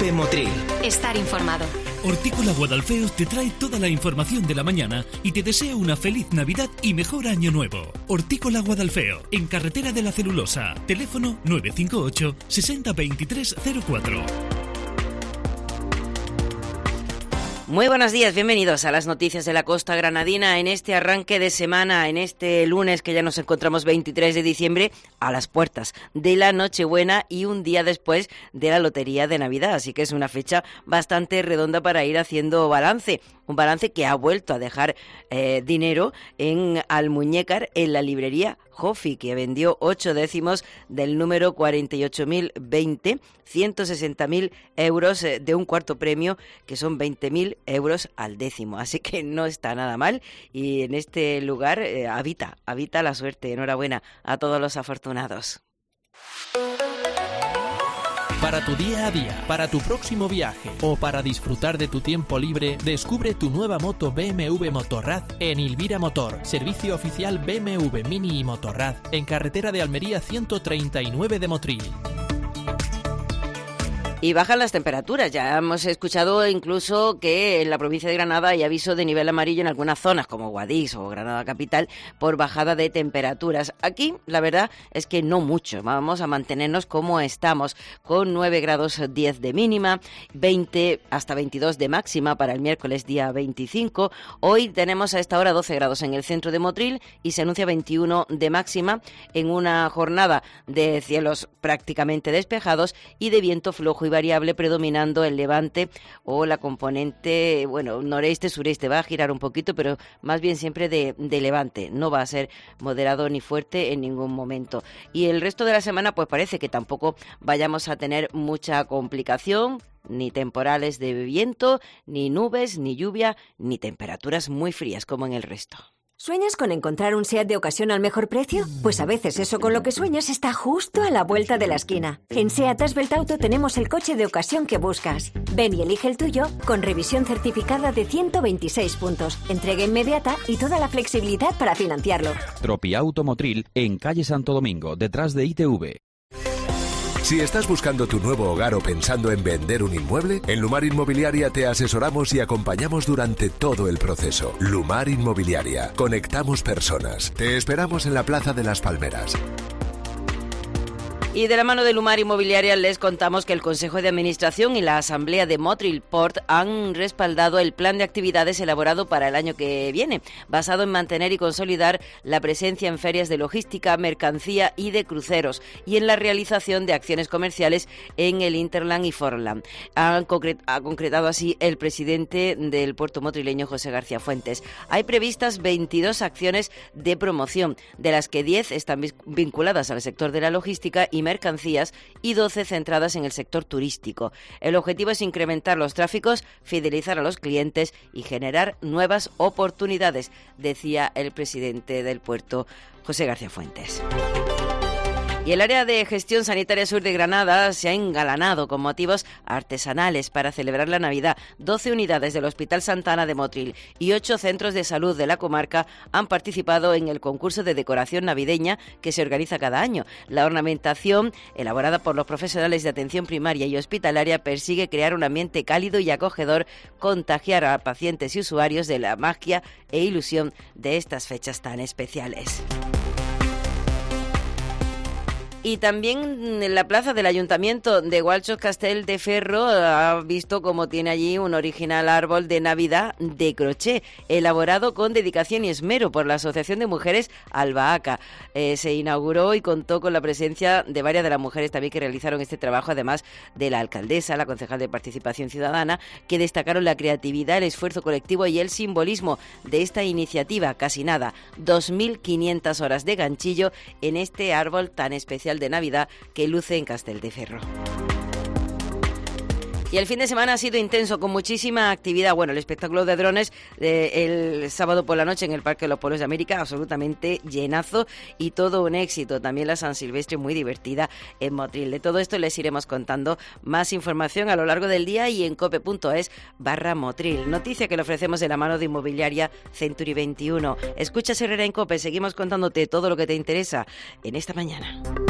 Cope Motril. Estar informado. Hortícola Guadalfeos te trae toda la información de la mañana y te desea una feliz Navidad y mejor año nuevo. Hortícola Guadalfeo, en Carretera de la Celulosa. Teléfono 958 60 23 04. Muy buenos días, bienvenidos a las noticias de la costa granadina en este arranque de semana, en este lunes que ya nos encontramos 23 de diciembre a las puertas de la Nochebuena y un día después de la Lotería de Navidad, así que es una fecha bastante redonda para ir haciendo balance. Un balance que ha vuelto a dejar dinero en Almuñécar, en la librería Jofi, que vendió 8 décimos del número 48.020, 160.000 euros de un cuarto premio, que son 20.000 euros al décimo. Así que no está nada mal y en este lugar habita la suerte. Enhorabuena a todos los afortunados. Para tu día a día, para tu próximo viaje o para disfrutar de tu tiempo libre, descubre tu nueva moto BMW Motorrad en Ilvira Motor, servicio oficial BMW Mini y Motorrad, en carretera de Almería 139 de Motril. Y bajan las temperaturas. Ya hemos escuchado incluso que en la provincia de Granada hay aviso de nivel amarillo en algunas zonas, como Guadix o Granada Capital, por bajada de temperaturas. Aquí, la verdad es que no mucho. Vamos a mantenernos como estamos, con 9 grados 10 de mínima, 20 hasta 22 de máxima para el miércoles día 25. Hoy tenemos a esta hora 12 grados en el centro de Motril y se anuncia 21 de máxima en una jornada de cielos prácticamente despejados y de viento flojo y variable predominando el levante o la componente, noreste-sureste. Va a girar un poquito, pero más bien siempre de levante. No va a ser moderado ni fuerte en ningún momento. Y el resto de la semana, pues parece que tampoco vayamos a tener mucha complicación, ni temporales de viento, ni nubes, ni lluvia, ni temperaturas muy frías como en el resto. ¿Sueñas con encontrar un SEAT de ocasión al mejor precio? Pues a veces eso con lo que sueñas está justo a la vuelta de la esquina. En SEAT Asbelt Auto tenemos el coche de ocasión que buscas. Ven y elige el tuyo con revisión certificada de 126 puntos, entrega inmediata y toda la flexibilidad para financiarlo. Tropiauto Motril, en calle Santo Domingo, detrás de ITV. Si estás buscando tu nuevo hogar o pensando en vender un inmueble, en Lumar Inmobiliaria te asesoramos y acompañamos durante todo el proceso. Lumar Inmobiliaria. Conectamos personas. Te esperamos en la Plaza de las Palmeras. Y de la mano de Lumar Inmobiliaria les contamos que el Consejo de Administración y la Asamblea de Motril Port han respaldado el plan de actividades elaborado para el año que viene, basado en mantener y consolidar la presencia en ferias de logística, mercancía y de cruceros, y en la realización de acciones comerciales en el Interland y Forland. Ha concretado así el presidente del puerto motrileño, José García Fuentes. Hay previstas 22 acciones de promoción, de las que 10 están vinculadas al sector de la logística y mercancías y 12 centradas en el sector turístico. El objetivo es incrementar los tráficos, fidelizar a los clientes y generar nuevas oportunidades, decía el presidente del puerto, José García Fuentes. Y el área de gestión sanitaria sur de Granada se ha engalanado con motivos artesanales para celebrar la Navidad. 12 unidades del Hospital Santa Ana de Motril y 8 centros de salud de la comarca han participado en el concurso de decoración navideña que se organiza cada año. La ornamentación, elaborada por los profesionales de atención primaria y hospitalaria, persigue crear un ambiente cálido y acogedor, contagiar a pacientes y usuarios de la magia e ilusión de estas fechas tan especiales. Y también en la plaza del Ayuntamiento de Gualchos Castell de Ferro ha visto cómo tiene allí un original árbol de Navidad de crochet, elaborado con dedicación y esmero por la Asociación de Mujeres Albaaca. Se inauguró y contó con la presencia de varias de las mujeres también que realizaron este trabajo, además de la alcaldesa, la concejal de Participación Ciudadana, que destacaron la creatividad, el esfuerzo colectivo y el simbolismo de esta iniciativa. Casi nada, 2.500 horas de ganchillo en este árbol tan especial de Navidad que luce en Castelldefierro. Y el fin de semana ha sido intenso, con muchísima actividad. Bueno, el espectáculo de drones el sábado por la noche en el Parque de los Pueblos de América, absolutamente llenazo y todo un éxito. También la San Silvestre, muy divertida en Motril. De todo esto les iremos contando más información a lo largo del día y en cope.es/Motril. Noticia que le ofrecemos de la mano de Inmobiliaria Century 21. Escucha Herrera en Cope, seguimos contándote todo lo que te interesa en esta mañana.